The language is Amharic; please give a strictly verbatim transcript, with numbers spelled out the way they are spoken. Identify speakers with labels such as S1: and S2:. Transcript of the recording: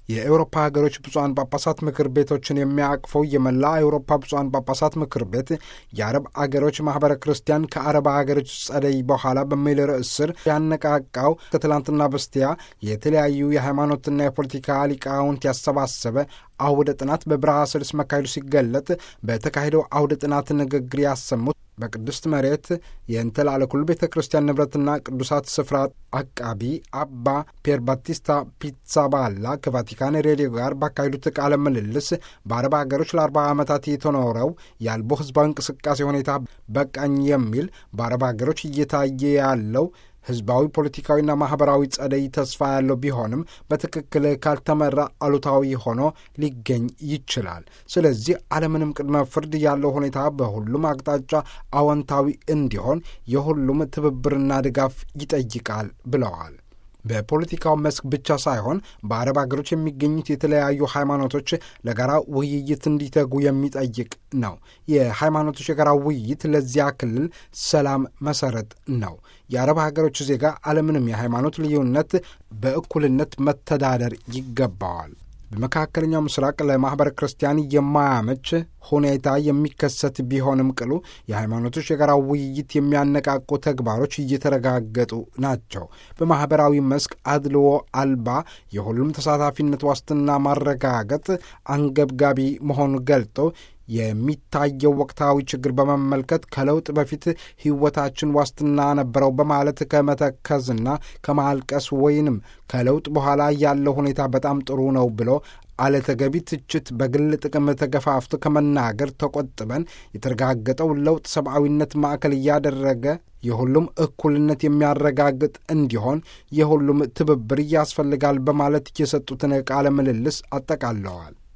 S1: የአውሮፓ ሀገሮች ብፁዓን ጳጳሳት ምክር ቤቶችን የሚያቅፈው የመላ አውሮፓ ብፁዓን ጳጳሳት ምክር ቤት የአረብ አገሮች ማኅበረ ክርስቲያን ከአረብ አገሮች ጸደይ በኋላ በሚል ርዕስ ስር ያነቃቃው ከትላንትና በስቲያ የተለያዩ የሃይማኖትና የፖለቲካ ሊቃውንት ያሰባሰበ አውደ ጥናት በብራስልስ መካሄዱ ሲገለጥ በተካሄደው አውደ ጥናት ንግግር ያሰሙት በቅድስት መሬት የእንተላለኩል ቤተ ክርስቲያን ንብረትና ቅዱሳት ስፍራ አቃቢ አባ ፒየር ባቲስታ ፒትሳባላ ከቫቲካን ሬዲዮ ጋር ባካሄዱት ቃለ ምልልስ በአረብ ሀገሮች ለአርባ ዓመታት የተኖረው ያልቦ ህዝባዊ እንቅስቃሴ ሁኔታ በቃኝ የሚል በአረብ ሀገሮች እየታየ ያለው ህዝባዊ ፖለቲካዊና ማኅበራዊ ጸደይ ተስፋ ያለው ቢሆንም በትክክል ካልተመራ አሉታዊ ሆኖ ሊገኝ ይችላል። ስለዚህ ዓለምንም ቅድመ ፍርድ ያለው ሁኔታ በሁሉም አቅጣጫ አዎንታዊ እንዲሆን የሁሉም ትብብርና ድጋፍ ይጠይቃል ብለዋል። በፖለቲካው መስክ ብቻ ሳይሆን በአረብ አገሮች የሚገኙት የተለያዩ ሃይማኖቶች ለጋራ ውይይት እንዲተጉ የሚጠይቅ ነው። የሃይማኖቶች የጋራ ውይይት ለዚያ ክልል ሰላም መሰረት ነው። የአረብ ሀገሮች ዜጋ አለምንም የሃይማኖት ልዩነት በእኩልነት መተዳደር ይገባዋል። በመካከለኛው ምስራቅ ለማኅበረ ክርስቲያን የማያመች ሁኔታ የሚከሰት ቢሆንም ቅሉ የሃይማኖቶች የጋራ ውይይት የሚያነቃቁ ተግባሮች እየተረጋገጡ ናቸው። በማኅበራዊ መስክ አድልዎ አልባ የሁሉም ተሳታፊነት ዋስትና ማረጋገጥ አንገብጋቢ መሆኑን ገልጦ የሚታየው ወቅታዊ ችግር በመመልከት ከለውጥ በፊት ሕይወታችን ዋስትና ነበረው በማለት ከመተከዝና ከማልቀስ ወይንም ከለውጥ በኋላ ያለው ሁኔታ በጣም ጥሩ ነው ብሎ አለተገቢ ትችት በግል ጥቅም ተገፋፍቶ ከመናገር ተቆጥበን የተረጋገጠው ለውጥ ሰብአዊነት ማዕከል እያደረገ የሁሉም እኩልነት የሚያረጋግጥ እንዲሆን የሁሉም ትብብር ያስፈልጋል በማለት የሰጡትን ቃለ ምልልስ አጠቃለዋል።